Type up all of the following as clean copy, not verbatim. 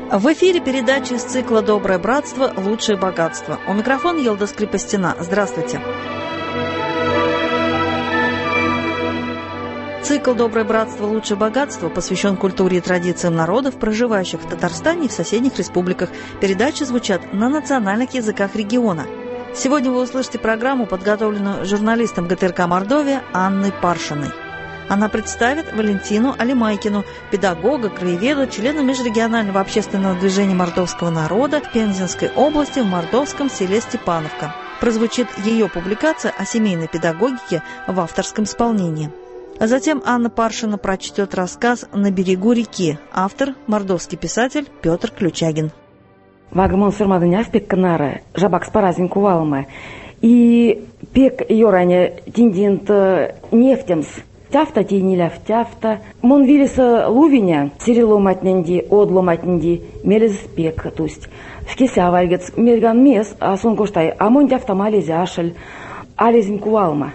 В эфире передача из цикла «Доброе братство. Лучшее богатство». У микрофона Елда Скрипостина. Здравствуйте. Цикл «Доброе братство. Лучшее богатство» посвящен культуре и традициям народов, проживающих в Татарстане и в соседних республиках. Передачи звучат на национальных языках региона. Сегодня вы услышите программу, подготовленную журналистом ГТРК «Мордовия» Анной Паршиной. Она представит Валентину Алимайкину, педагога, краеведа, члена межрегионального общественного движения мордовского народа в Пензенской области в мордовском селе Степановка. Прозвучит ее публикация о семейной педагогике в авторском исполнении. А затем Анна Паршина прочтет рассказ «На берегу реки». Автор – мордовский писатель Петр Ключагин. Вагамон сырмадыня в пек канара, жабак с паразин кувалма. И пек йоране тиндинт нефтемс. Тяфта тейниля в тяфта. Мон вилиса лувиня, сириломатненди, одломатненди, мелез пек, то есть в кися вальгец, мерган мес, а сон коштай, а мон тяфта малези ашель, алезин кувалма.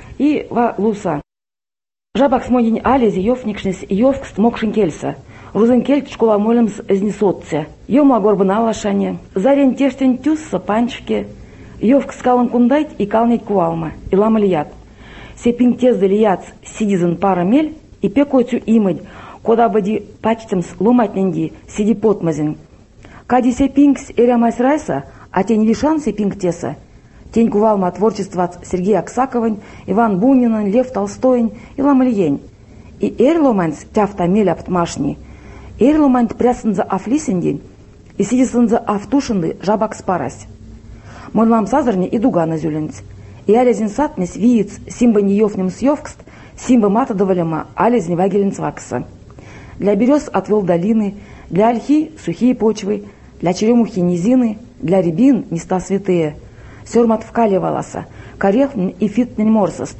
И ва луса. Жабак смодень алези, йофникшнес, йовкст мокшин кельса. Рузен кельт школа молемс изнесотце. Йома горбана лашане. Зарен тештен тюсса панчке. Йовкст калан кундайт и калнет кувалма. И ламалият. Сепин тездалияц сидизен парамель и пекойцу имыть, кода бади пачтемс ломатненди сиди потмазин. Кади сепингс эрямайс райса, а тень вишан сепинг теса. Тень кувалма творчества Сергей Аксаковын, Иван Бунин, Лев Толстой и ламальень. И эрломанс тяфта мелябт машни. Эрломант прясенза афлисенди и сидисенза афтушенды жабак спарасть. Мой лам сазарни и дугана зюленц. И алезин сатнес виец симба неёфнем съёвкст, симба мата доволема, алезин вагеленцвакса. Для берез отвел долины, для ольхи сухие почвы, для черемухи низины, для рябин места святые. Сёрмат вкаливалася, корехн и фитнен морсост.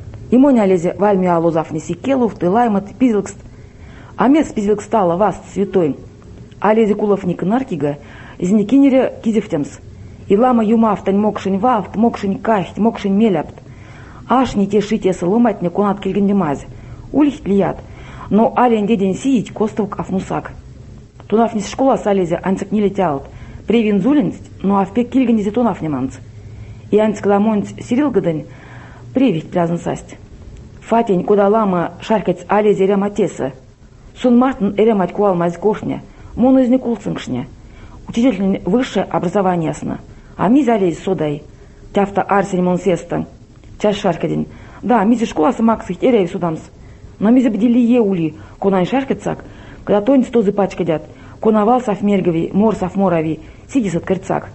И моня лезе вальми алузав неси келув, ты лаймат пизелкст. А мес пизелкстала вас святой. А лезе кулов никнаркига, из никинере кизевтемс. И лама юмафтань мокшень вафт, мокшень кахт, мокшень мелябт. Аш не тешите соломать не конат кельгендемаз. Улихт лият, но ален дедень сиить костовк афнусак. Тунаф не школа салезе анцек не летяут. Превин зуленст, но а в пек кельгенде тунаф не манц. И анцек ламонц сирил гадань, привить прязан састь. Фатень, куда лама шаркать алезе ряматеса. Сон мартн эремать куал мазь кошня, моно из некулцинкшня. Учитель высшее образование ясно. А ми залезь содай. Тяфта арсень монсеста. Чаш шаркадин. Да, мизи школа самаксых теряй судамс. Но мизи бдели еули, конан шаркацак, когда тонь стозы пачкадят, конавал сав мергови, мор сав морави, сидис от кырцак.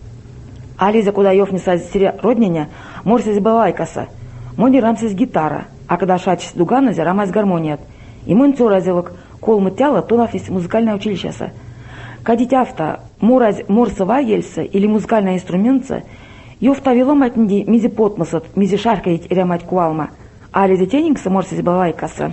А лиза куда ёфни саз родняня, мор саз балайкаса. Мони рамсез гитара, а когда шачис дугана рамась гармоният. И мон цоразелок, кол мытяла, то нафис музыкальное училищеса. Кадить авто, морса вагельса или музыкальный инструментца, ёфта веломатнди мизи потмасот, мизи шаркаить рямать куалма, а лизи тенингса морсись балайкаса.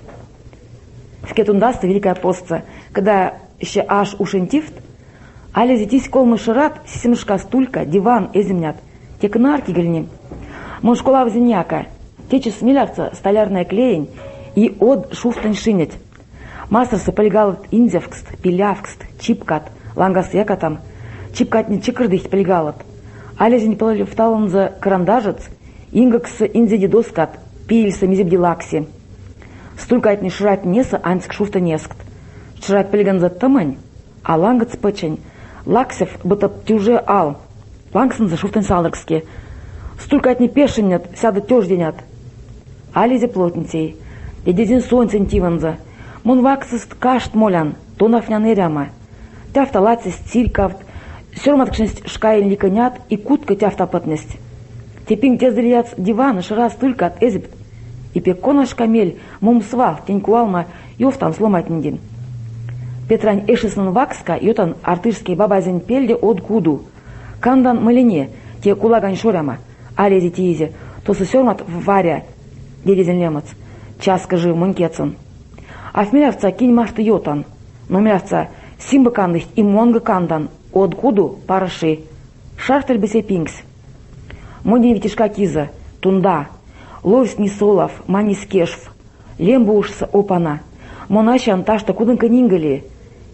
В кетундаста великая постца, когда еще аж ушентифт, а лизи тись колмы шират, сисимшка стулька, диван эземнят, те кнарки гальни. Мон школа вземняка, тече смелярца, столярная клеень и од шуфтань шинять. Мастерсы полигалат индзевкст, пилявкст, чипкат, лангас якатам, чипкат не чикрдых полигалат. Алезин полифталан за карандажец, ингакс индзедидоскат, пильса мизибдилакси. Стулькат не шрать неса анск шуфта нескт. Шрать полиган за тамань, а лангац печень, лаксев быта тюже ал, лангсан за шуфтан салдеркски. Стулькат не пешенят, сяда тёжденят. Алезе плотницей, дедезин солнцен тиванза. Мон ваксист кашт молян, тонафнян эряма. Тяфта лацест циркавт, сёрматкшнест шкаин ликанят и кутка тяфта патнест. Тепин тездалияц дивана ширас только от эзипт. И пеккона шкамель, мом свал, тенькуалма, ёфтан сломатниндин. Петрань эшеснан вакска, йотан артышский бабазин пельде от гуду. Кандан малине, те кулагань шоряма, а лези тиизе, то сосёрмат в варя, дедезин лемац, часка жив монкецан. А в мелявца кинь машты йотан, но мелявца симба кандых и монга кандан, от гуду параши, шартель бесе пингс. Моди витишка киза, тунда, ловс нисолов, манис кешв, лембушса опана, монащан ташта кудынка нингали,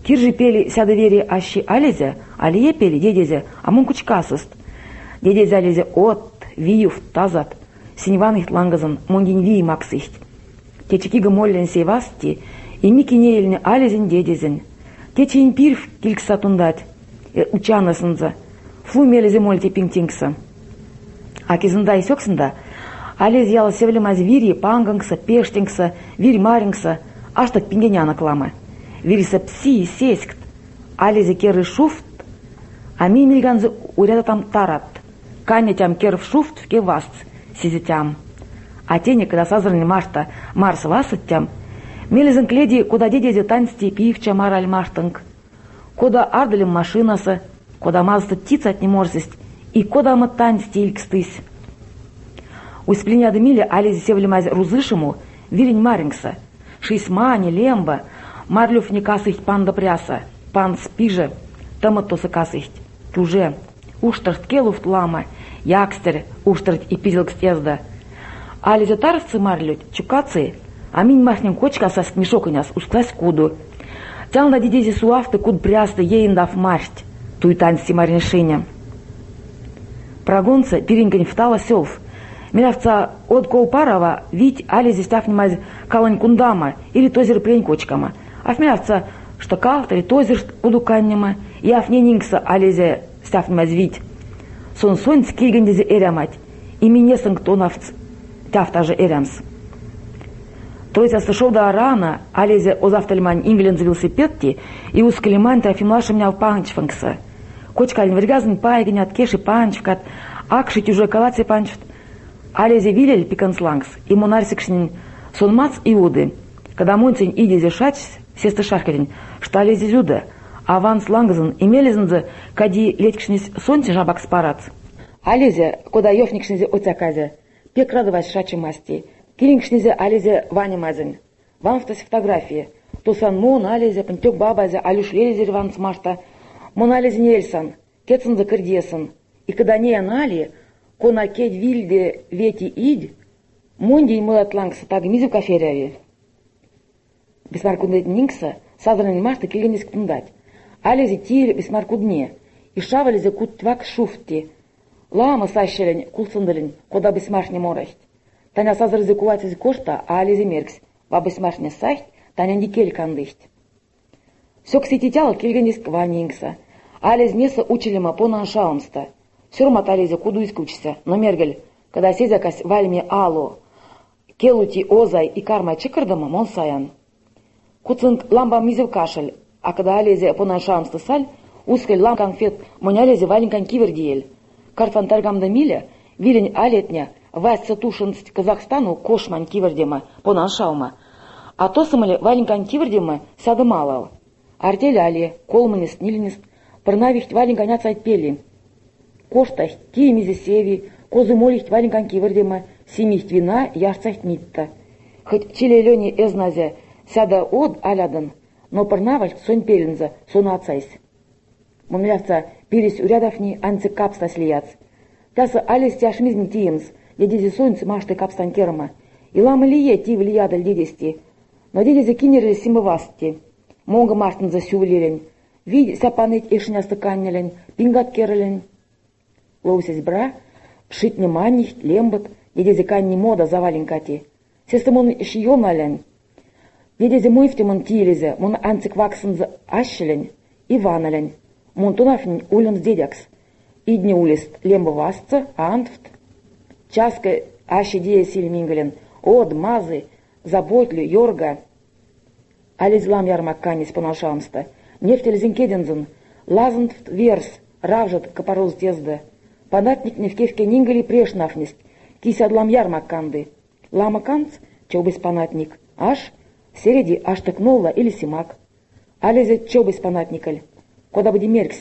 Киржи пели сядовери ащи алезе, алие пели дедезе, а мон кучкасыст. Дедезе алезе от, виюф, тазат, синьван их лангазан, монгин вий максыхт. Течекига моллен сейвасти, и микинейльне алезен дедезен. Течейн пирф килькса тундать, учанасынза, флу мелезе мольте пингтингса. А кизында и сёксында, алез яла севлемаз вири пангангса, пештингса, вирь марингса, аштак пингеняна клама. Вириса пси сеськт, алезе керы шуфт, а ми мильганзы уряда там тарат. Каня тям керв шуфт в кеваст, сизитям. А тени, когда сазрани марта марс васат тям, мелезен кледи, куда дедезе танцти пивча мараль маштанг, куда ардалем машинаса, куда мазта птица от неморсесть, и куда мы танцти илькстысь. Успленя демиле алезе севлемаз рузышему, вирень марингса, шисмани, лемба, марлюф не касыхт панда пряса, пан спиже, таматоса касыхт, кюже, уштарт келуфт лама, якстер, уштарт и пизелкст езда. Алезе тарцы марлють, чукацы, а минь махнем кочкаса смешоканяс, усклась куду. Тял на дедези суафты куд прясты ейндав марсть, туйтаньсти марнишиня. Прогонца перинкань втала сёв. Милявца от колпарова вить алезе стяфнемаз калань кундама или тозер плень кочкама. А милявца что калтери тозер удуканнема, и афненингса алезе стяфнемаз вить. Сон сонц кильгандезе эрямать, и минесанг тонавц тяфта же эрямс. Тройца сошел до рана, алезе озавтальмань инглен за велосипедти, и ускалимань тафимлаша меня в панчфангса. Кочкаль вергазн пайгнят кеши панчфкат, акшить уже калаци панчфт. Алезе вилель пиканслангс, и монарсикшнин сонмац иуды. Когда мунцень идезе шач, сесты шаркадень, что алезе зюда, а ван слангзен имелезензе, кади летькшнис сонти жабак спарац. Алезе, куда ёфникшнизе оцяказе, пек радовать шачи масти, килингшнизе алезе ваня мазен. Вам втась фотографии, то сан мон алезе, пантёк бабазе, алюш лелезе ван смашта, мон алезе нельсан, кетсан за кырдесан, и когда не анали, кона кедь вильде вети ид, монди и мылатлангса так мизу каферяви. Бисмаркудет нингса, сазранен машта килгенис ктундать. Алезе тир бисмаркудне, и шавалезе кут твак шуфти, лама сащелень кулсындалень, кода бисмаш не морахт. Таня сазразе куватиз кошта, а алезе меркс, ва бисмаш не сахт, таня никель кандыхт. Сёк сетитял килгенис кванингса, алез неса училема пона шаумста. Сёрмат алезе куду искучся, но мергель, когда сезякась вальме ало, келути озай и карма чекардама мон саян. Куцинг ламба мизев кашель, а когда алезе пона шаумста саль, ускель лам конфет моня алезе валенькан кивердиель. Карфантаргамда миля, вилень алетня, вась тушенст Казахстану кошмань кивердема пона шаума. А то самоле валенькан кивердема сяда малал. Артель али, колманест нильнест, прнавихт валенькан яцайт пели. Коштахт тиемизе севи, козы молихт валенькан кивердема, семихт вина яшцахт нитта. Хоть чилелёни эзназе сяда од алядан, но прнавальт сонь пеленза, сон ацайс. Монлявца пирис урядовни анцы капста слияц. Таса алис тяшмизм тиемс, дедези сонц машты капстан керма. И ламы лие ти влиядаль дедести. Но дедези кинерли симбавасти. Монга маштын за сювлилень. Видь сяпаныть ишнясты каннелень, пингат керелень. Лоусесь бра, шить не маннихт, лембат, дедези канни мода заваленькати. Сестамон шиёналень. Дедези муйфтимон тилезе, мон анцик ваксын за ащелень и ваналень. Монтунафнь улен дедякс. Идни улист лембовасца, антфт. Часка ащи дия сильмингален. Од, мазы, заботлю, йорга. Ализлам ярмакканис понашамста. Нефтель зинкедензен. Лазантфт верс, равжат капороз тезда. Податник невкевке нингали прешнафнист. Кисядлам ярмакканды. Ламаканц, чобыс панатник. Аш, середи аш так новла или симак. Ализе чобыс панатникаль. Кода буде меркс.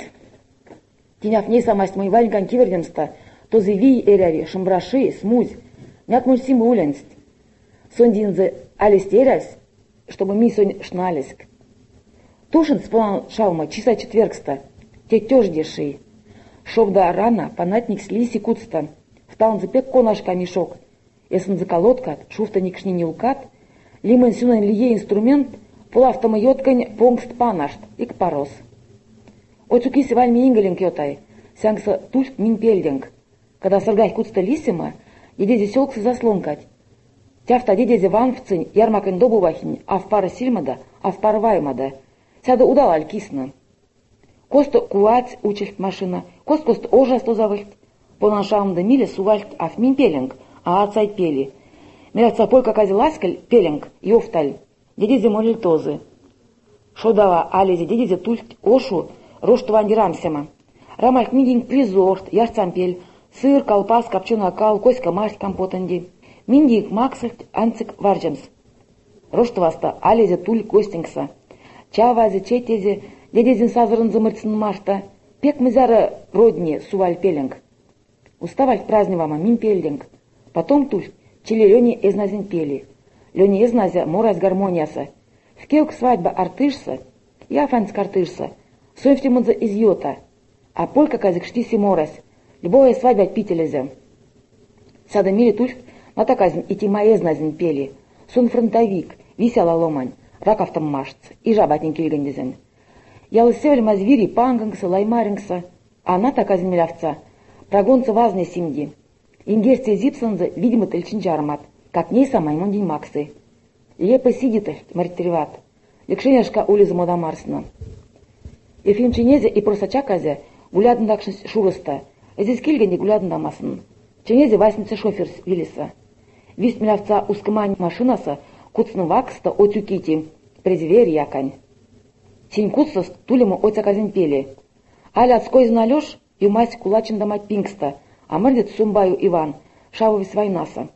Тиняв не самасть мой валенькан кивердемста, то зеви эляви, шамбраши, смузь, нят мой симбу уленст. Сондинзе алистерясь, чтобы ми сонь шналиск. Тушин сплан шалма часа четвергста, те тёждеши. Шобда рана, панатник слиси куцта, вталн запек конашка мешок, эсен заколоткат, шуфта никшни не укат, лимон сюнан лие инструмент, Пулавтама йоткань понгст панашт, ик парос. Оцукиси вальми ингалинг йотай, сянгса тульт мин пельдинг. Когда саргай куцта лисима, едези селкса заслонкать. Тяфта дедези ванфцинь, ярмакань добувахинь, а в пара сильмада, а в пара ваймада. Сяда удалаль кисна. Коста куать учельт машина, кост ожасту завыльт. Понашам да миле сувальт, а в мин пелинг, а отцай пели. Мирятся полька кази ласкаль, пелинг, йофталь. Дедези молил тозы. Шодава алези дедези тульт ошу, роштуван дирамсема. Рамальт миндинг призорт, ярцампель, сыр, колпас, копченый кал, коська масть компотанди. Миндинг максальт, анцик варджамс. Роштуваста алези туль гостингса. Чавази, четези, дедезин сазырын замырцын марта. Пек мызара родни суваль пелинг. Уставальт праздневама мин пелдинг. Потом туль чили лёни эзназин пели. Лёни эзназя мораз гармонияса. Вкеук свадьба артышса, я фанц картышса. Сойфтимунза из йота. А полька казик штиси мораз. Любая свадьба от пителезе. Сада мили тульф, матаказин и тима эзназин пели. Сон фронтовик, висела ломань, ракавтам машц, и жабатин кильгандизен. Я лысевель мазвири пангангса, лаймарингса, а она таказин милявца. Прогонца вазне симди. Ингерция зипсанза, видимо, тельчинчармат, как ней самай мундин максы. Лепо сидит, мартиреват. Лекшенешка улиза модамарсна. Ефим чинезе и просто чаказе гулядын дакшын шурыста. Здесь кильганди гулядын дамасын. Чинезе васница шофер вилиса. Вист милявца ускымань машинаса куцны вакста отюкити. Презвер якань. Синь куцсас тулему оцаказин пели. Аля отскойзна Алёш и мать кулачин дамать пингста. А мырдит сумбаю Иван. Шавовис войнаса.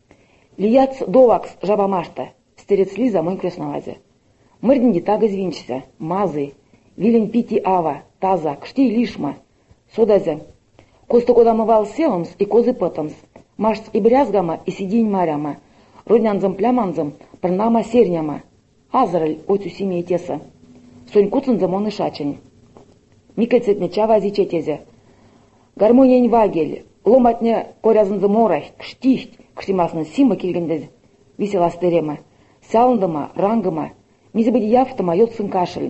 Лияц довакс жабамашта. Стерец Лиза мой крестновазе. Мырдинди тага звинчся. Мазы. Вилен пити ава. Таза. Кшти лишма. Содазе. Косто кода мывал селомс и козы пытомс. Машц и брязгама и сидинь маряма. Роднянзам пляманзам. Прнама серняма. Азраль отю семей теса. Сонь куцынзам он и шачень. Микальцетне чавази четезе. Гармониян вагель. Ломатне корязынзы морахт. Кштихт. Кштимасны сима кильгендез. Весела стерема. Сяундама, рангама. Мизебеди яфтама йотсын кашель.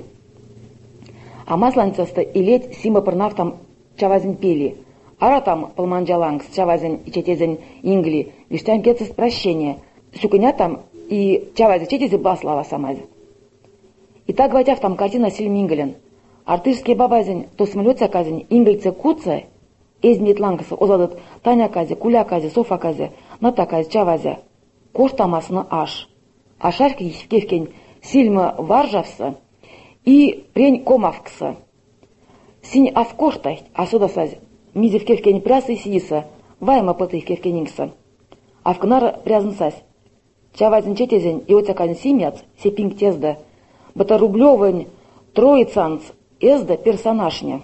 А масланцаста и ледь сима прнавтам чавазин пели. Аратам полманджалангс чавазин и четезин ингли. Виштям пецест прощение. Сюкынятам и чавази четези баслава самази. И так ватяфтам картина сильмингален. Артышские бабазин то смылётся казин ингельце куца. Эзмит лангаса озадат Таня кази, Куля кази, Софа кази, Ната кази, Чавази. Коштамасны аш. Ашарки кевкень сильма варжавса и прень комавкса. Синь авкоштахт, а сюда сази. Мизив кевкень пряса и сидиса, вайма пытых кевкенингса. Авкнара прязнсась. Чавазин четезень и оцякань симяц, сепинг тезда. Бата рублёвань троицанц, эзда персонажня.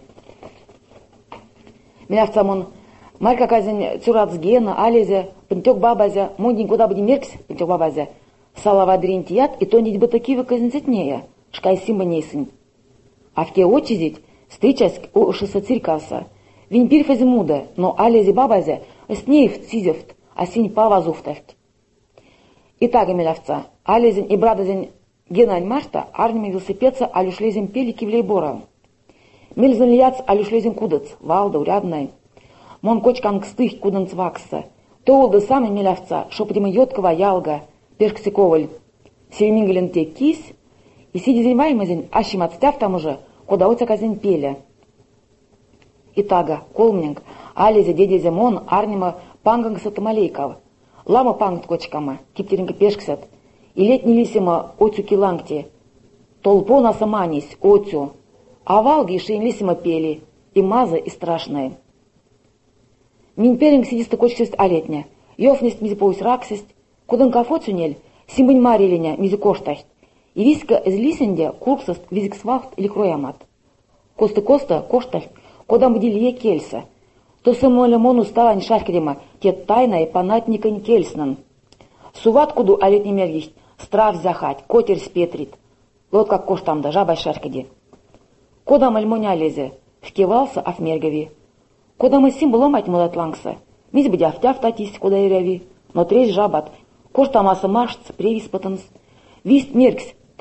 Милявцамон, Марка казин цурацгена, алезе, пентёк бабазе, мундин куда бы не меркс, пентёк бабазе. Салава дринтият, и то нить бы такие казинцетнея, шкай симба нейсын. А в ке очизить, встречась ошиса циркаса. Вин пирфази муда, но алезе бабазе, снеев цизевт, а синь павазуфтахт. Итага милявца, алезин и брадазин генань марта, арнями велосипедца, алюшлезин пели кивлейбора. Мельзен лияц алюшлезин кудац, валда, урядной. Мон кочкан кстых куданц вакса. То олды самый милявца, шопотима йоткова ялга, перксиковаль. Сельмингален те кис, и сидизин ваймазин, ащим отстяв там уже, куда оцаказин пеля. Итага, колмнинг, алезе дедезе мон, арнима пангангса тамалейкав. Лама пангт кочкама, киптеринга пешксят. И летний лисима оцю килангти. Толпона саманись, оцю. А валги шейн лисима пели, и маза, и страшная. Мин пелинг сидиста кочксест алетня. Йофнест мизи поусь раксест, кудан кафоцюнель, симбынь мариленя мизи коштахт. И виска из лисенде курпсест визик свахт или кроямат. Коста коштахт, кодам бдилье кельса. То самоле мону ставань шаркедема, те тайна и панатникань кельснан. Суват куду алетний мергихт, страв захать, котер спетрит. Вот как коштамда, жабай шаркеди. Кодам альмоня лезе, вкивался афмергави. Куда мы символ мать мулат лангса, мись бы дяфтяв татись, куда и ряви, но тресь жабат, коштамаса машц, превис потанс. Вист меркс,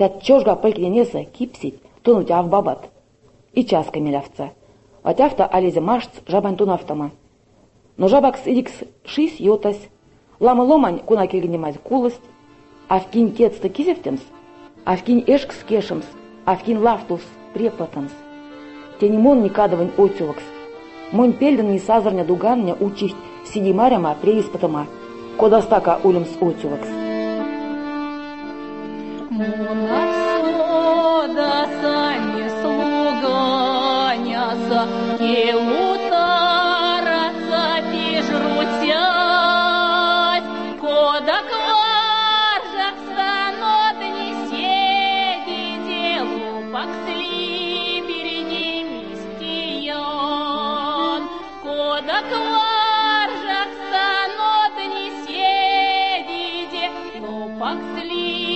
Тят чожга пылькненеса кипсить, тунуть авбабат. И часка милявца. А тяфта ализе машц жабань тунавтама. Но жабакс идикс шис йотась. Лама ломань куна кельгенемать кулость. А в кинь кетста кизевтемс. А в кинь эшкс кешемс. А в кинь лафтус препатамс. Тенемон никадовань отювакс. Монь пельден не сазарня дугання учить сидимаряма преиспатама. Кодастака улемс отювакс. Мунасода сани слуганяса, келутараца пижрутять, кода кваржак станот не седи делу, паксли переди мистиян, кода кваржак станот не седи делу, паксли.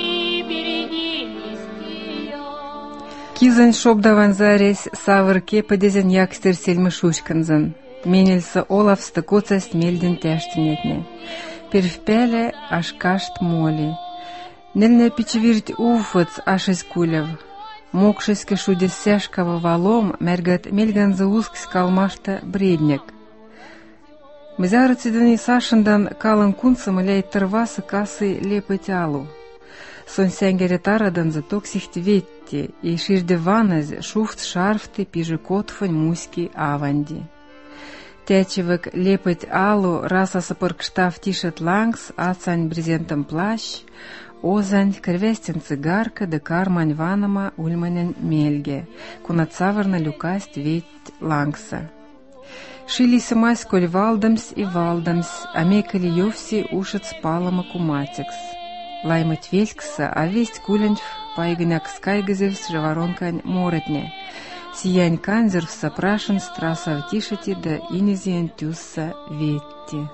Кизань шобдаван заресь савыр кепадезен якстер сельмы шушканзан. Менелса олавста коцасть мельден тяштенетне. Первпеле аш кашт моли. Нельне пичевирть уфац ашес кулев. Мокшеske шудес сяшкава валом мергат мельганза ускс калмашта бредняк. Мизарацидани сашандан калан кунцам ляй тырвасы касы лепытялу. Сон сянгере тарадан за токсихт ветти, и ширде ваназ шуфт шарфты пижи котфань муськи аванди. Тячевек лепать алу раса сапоркштав тишет лангс, ацань брезентом плащ, озань кървестен цигарка да кармань ванама ульманен мельге, кунацаварна люкасть веть лангса. Шилися майсколь валдамс и валдамс, а мекали йовси ушат спалама куматикс. Лаймать велькса, а весть кулянь пайганяк скайгазевс живоронкань моретне. Сиянь канзер сапрашен страса в тишити да инезиен тюсса ветти.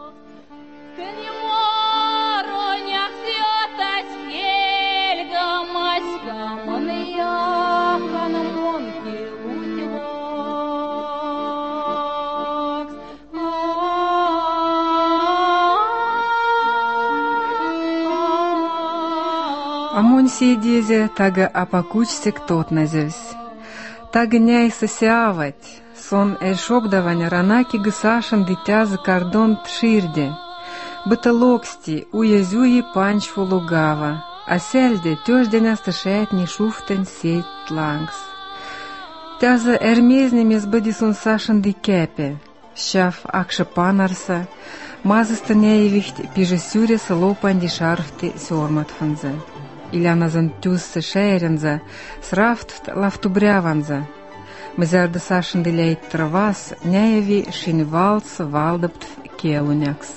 Амонь седезе тага апакучсек тот назевсь. Тага няйса сявать, сон шобдаваня ранаки гысашен дитязы кардон тширде. Быта локсти уязюи панчфу лугава, а сельде тёжденя сташетни шуфтен сеть лангс. Тяза эрмезнемес быдисон сашен дикепе, щав акша панарса, мазыстаняевихт пижесюреса лопанди шарфты сёрматфанзе. Иляназан тюсса шейренза, срафтфт лафтубряванза. Мезерда сашен диляйт травас, няеви шинвалц валдапт келунякс.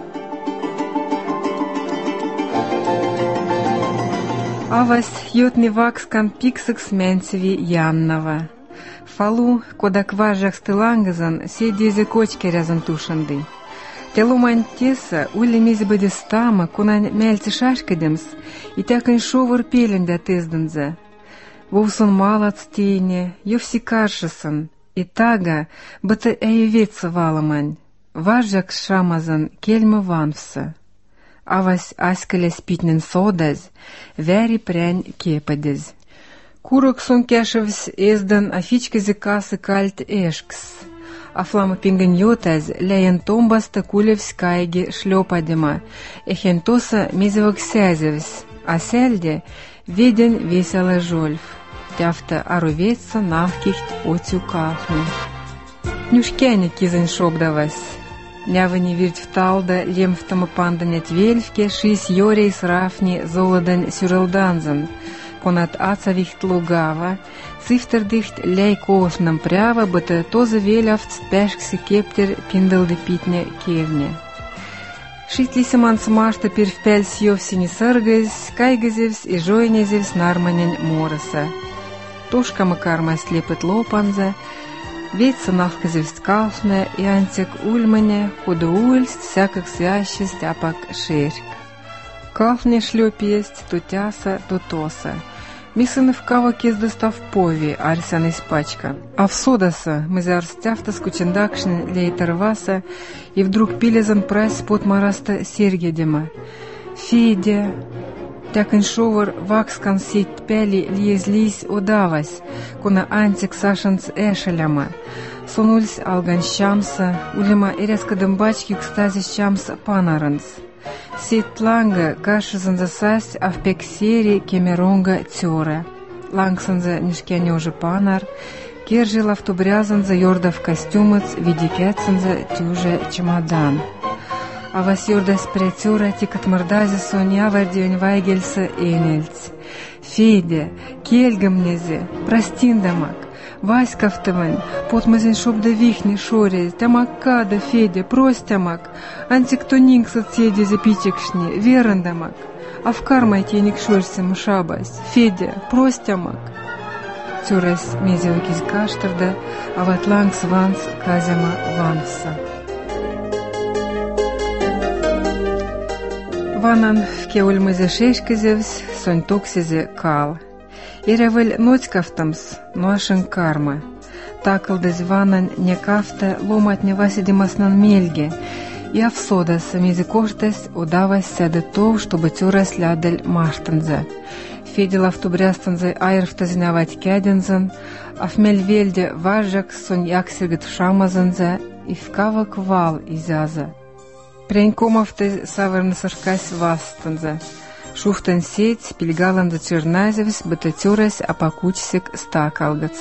Авась йотни вакскан пиксакс менцеви яннава. Фалу, кодак важак стылангазан, седезе кочке рязан тушанды. Телумань теса улли мизи бадистама, кунань мельцы шашкадемс, и тякань шовар пеленда тезденза. Вовсон малац тейне, йовси каршасан, и тага, бата эйвеца валамань. Важак шамазан кельма ванвса. Авась аськаля спитнен содаз, вяри прянь кепадез. Курок сон кешевс эздан афичказе касы кальт эшкс. Афлама пинганьотаз ляян томбаста кулевс кайги шлёпадема, эхентоса мизевок сязевс, а сельде веден весело жольф. Тяфта аровеца навкихт отю кахну. Нюшкяне кизен шобдавас. Нявани вирть в талда лемфтама панданять вельфке шись йорей срафни золодан сюрелданзан. Конат ацавихт лугава, цифтердихт ляй кошнам прява, бата тоза велявт спешкси кептер пиндалды питне кевне. Шитлиса мансмашта первпель сьёвсини сыргаз, кайгазевс и жойнезевс нарманень мороса. Тошкама карма слепет лопанза, ведь нахказевс калшне и антик ульмане, куда ульст всякак свящесть апак шерк. Калфне шлёп есть то тяса, то тоса. Мисаны в кава кездаста в пови, арсян испачка. А в содаса мы зарстявта скучендакшн лейтерваса, и вдруг пилезан прась под мараста сергедема. Федя, Тякин шовар вакскан сеть пели лиезлись удавась, куна антик сашанц эшеляма. Сонульс алган щамса, улема эрескадам бачки кстазис щамса панаранс. Сеть ланга кашизанза сась, а в пек сери кемеронга тёре. Лангсанза нишкянёжи панар, кержил автобрязанза ёрдав костюмыц, видикетсанза тюже чемодан. А вас ёрдас прятюра тикат мордази соня вардион вайгельса энельц. Федя, кельга мнезе, простиндамак, Васькавтывань, потмазин шобда вихни шоре, тамаккада, Федя, простямак, антиктонинг соцеди запичекшни, верандамак, а в кармайтеник шорсем шабась, Федя, простямак. Тюрес мезевкиз каштарда, а ватлангс ванс казяма ванса. Ванан в кеульмызе шешкезевс, сонь токсизе кал. Иревель ноцкафтамс, нуашен карма. Такалдез ванан не кафта ломат не васидимаснан мельге. И авсода самизи коштес удавась седе то, чтобы тюрес лядель маштанзе. Федил автобрястанзе айрфтазинавать кядензен, а в мельвельде важак сонь яксергет шамазанзе и в кавак вал изяза. Пренькомовте савернасаркась вастанзе. Шуфтен сеть, пильгалан за черназевс, бетатюрес, а покучсик стакалгац.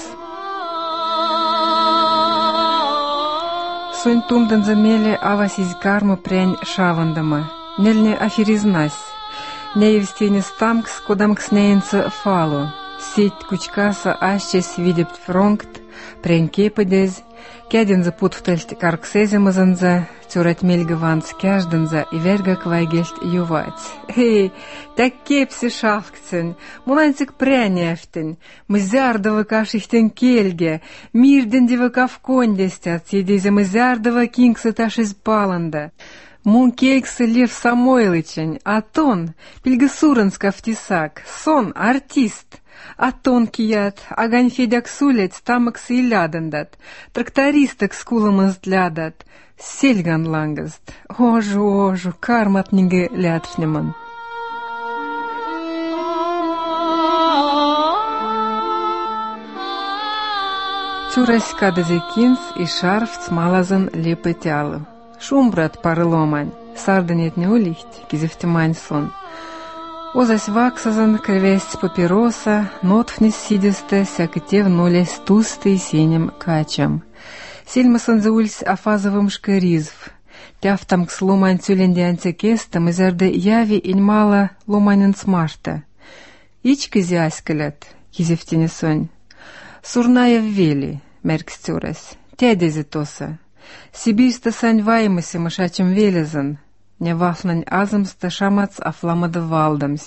Сонь тумдан замеле авас из карму прянь шавандама. Нельне аферизнась. Не евстенис тамкс, кодамкс нейнца фалу. Сеть кучкаса ащес видит фронкт, прянь кепадез, кяден запут в тельт карксеземазанза, тюрать мельга ванц кяжданза и верга квайгельт ювать. Эй, так кепси шавкцен, мулантик прянефтен, мызярдова кашихтен кельге, мирден дивака в кондестят, едизе мызярдова кингса таш из паланда. Мун кейкса Лев Самойлычень, Атон, пильгасуранска в тесак, сон артист. Атон кият, агань Федяк сулец, тамакс и лядандат, трактористок с кулом издлядат, сельган лангаст, ожу, карматниге лядфнеман. Тюрась кадазе кинс и шарф цмалазан лепетялу. Шумбрат парыломань, сарданет не улихть, кизефтемань сон. Озась ваксазан кривесть папироса, нотфнис сидесте, сякате внулись тусты синим качам. Сильмасан заульс афазовым шкаризв. Тяфтам к сломань тюленди антикестам, изерде яви иньмала ломанин смарта. Ичка зяскалят, кизефтене сонь. Сурная ввели, меркстюрась, тядя зитоса. Сибирьста сань ваймаси мышачим велезан. Не вафнань азымста шамац афламада валдамс.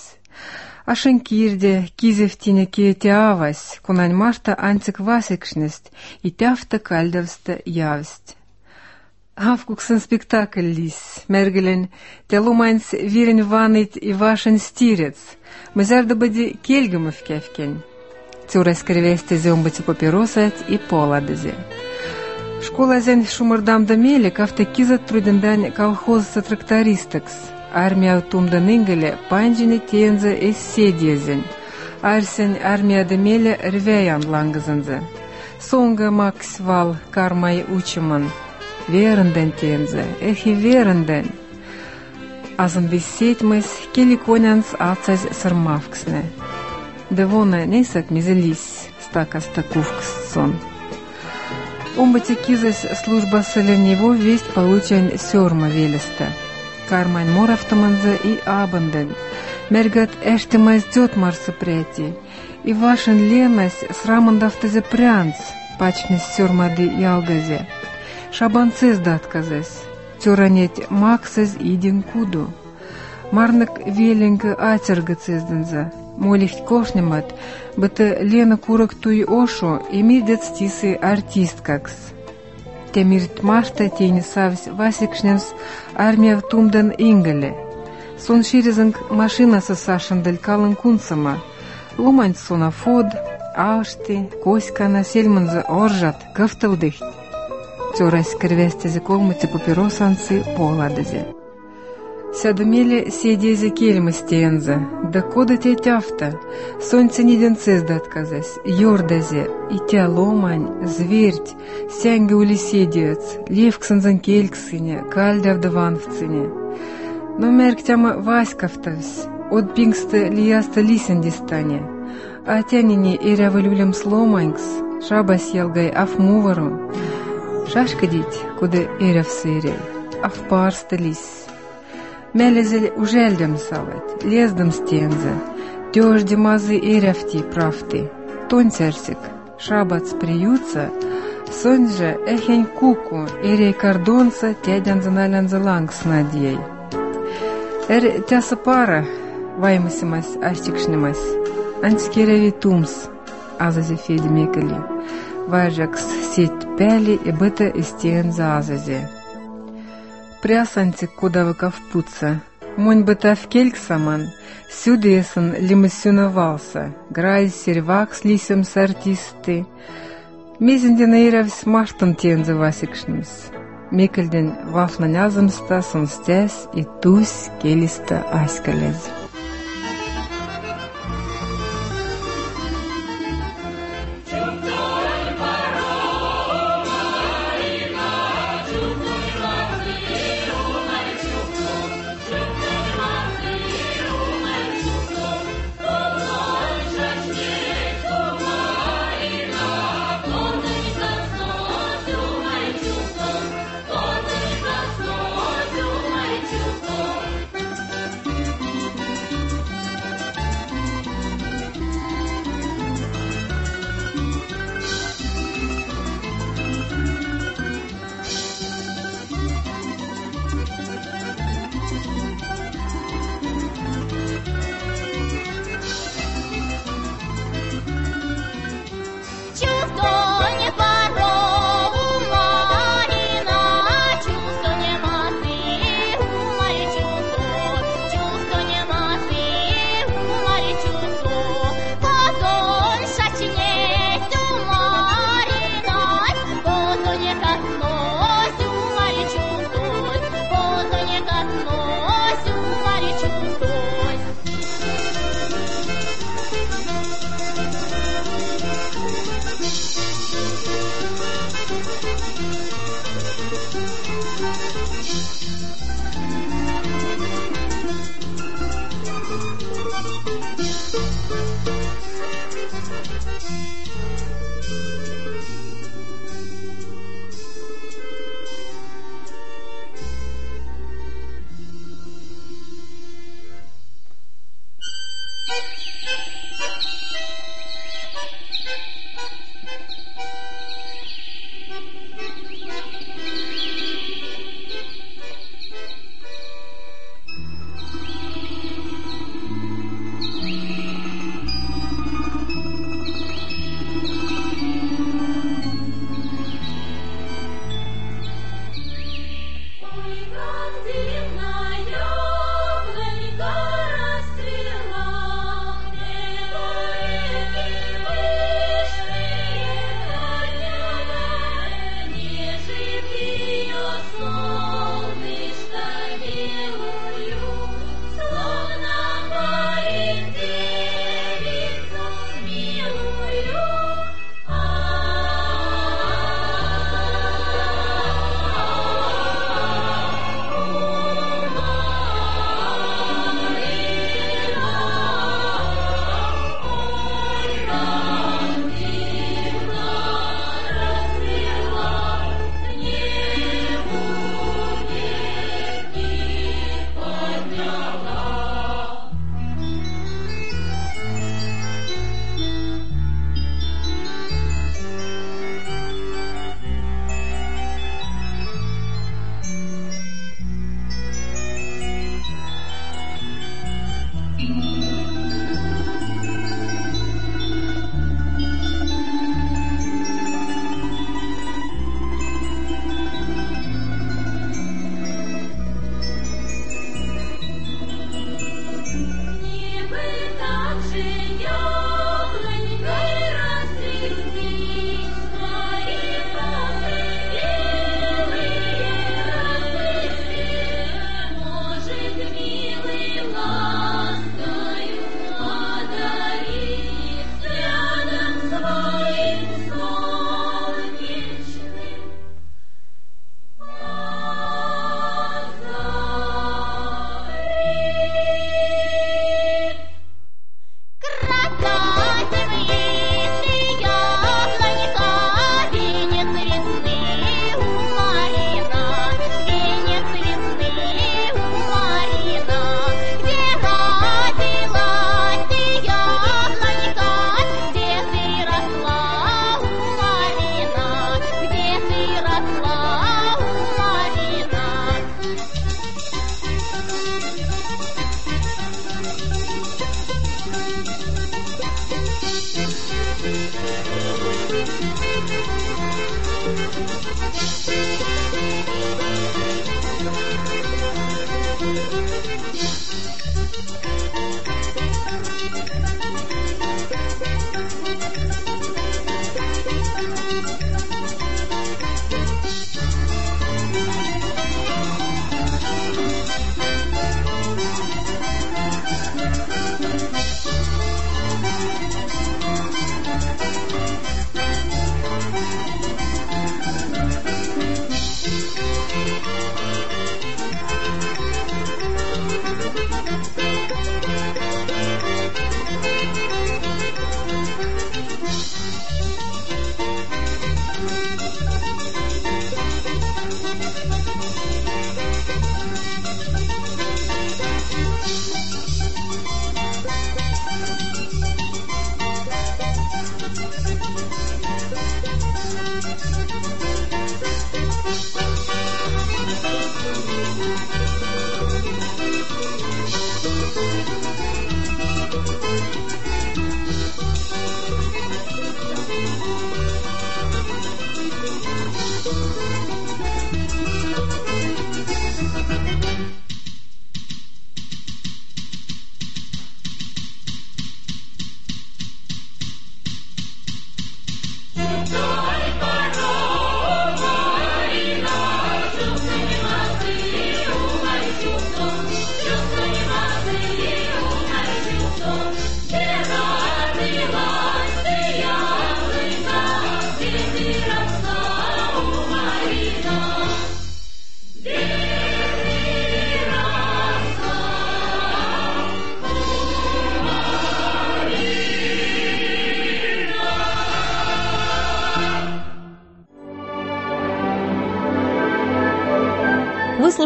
Ашенкирде, кизефтине киетиавась, кунань марта антик васикшнесть, и тяфта кальдавста явсть. Авкуксен спектакль лис, мергелен, телуманс вирен ванит и вашен стирец, мызярда бади кельгамов кевкень. Тюрась кривесте зёмбати папиросать и поладазе. Школа зен шумардам дамеле кафта кизат трудендань колхозца трактористекс. Армия тумдан ингеле панджине тензе эс седезен. Арсен армия дамеле рвеян лангазанзе. Сонга макс вал кармай учиман. Веренден тензе, эхи веренден. Азан висетьмес келиконянс ацаз сармавксне. Девона несак мизелис стака стакувкс сон. Умбати кизась служба соленево весть получен сёрма велеста. Кармань мор автоманза и абанден. Мергат эштемайс дёт марса прети. И вашен ленась срамандавтезе прянц, пачнес сёрмады ялгазе. Шабанцез датказес. Тёранеть максез идин куду. Марнак веленка атергацезденза. Молихт кошнемат, быты лена курок туй ошу, и мирдет стисы артисткакс. Те мирт машта тени савсь васикшнемс армия в тумдан ингеле. Сон ширизанг машина со сашен далькалан кунсама. Лумань сонафод, аушти, коськана сельманза оржат, Сядумели седезе кельмы стенза, да кода те тяфта, сонце не денцез отказась, юрдазе, и тя ломань, зверь, сянга улиседец, левксанзан кельксыне, кальдав даванвцине. Но мерк тяма васькавтавсь, от пингста лияста лисендистане, а тянине эрявалюлем сломанькс, шабас елгай афмувару, шашкадить, куда эрявсырей, афпарсталис. Мелезель ужельдем салать, лездом стензе, тёжде мазы эрявти правты, тонцерсик, шабац приются, сонь же эхень куку, эрей кордонца тядянзаналянза лангс надей. Тяса пара, ваймасимась, астикшнимась, антикереви тумс, азази феди мекали, вайжакс сеть пяли и быта истенза азази. Прясанцик кудавыков пуца, монь быта в кельксаман, сюдесан лимассюновался, грай сервак с лисем с артисты, мезендинейровс маштан тенза васикшнимс, мекальден вафнанязамста сонстясь и тусь келиста аськалез.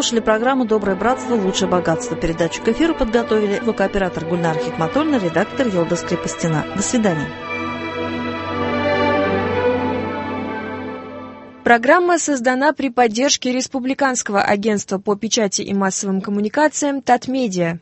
слушали программу «Доброе братство. Лучшее богатство». Передачу к эфиру подготовили звукооператор Гульнара Хикматульна, редактор Йылдыз Крепостина. До свидания. Программа создана при поддержке Республиканского агентства по печати и массовым коммуникациям «Татмедиа».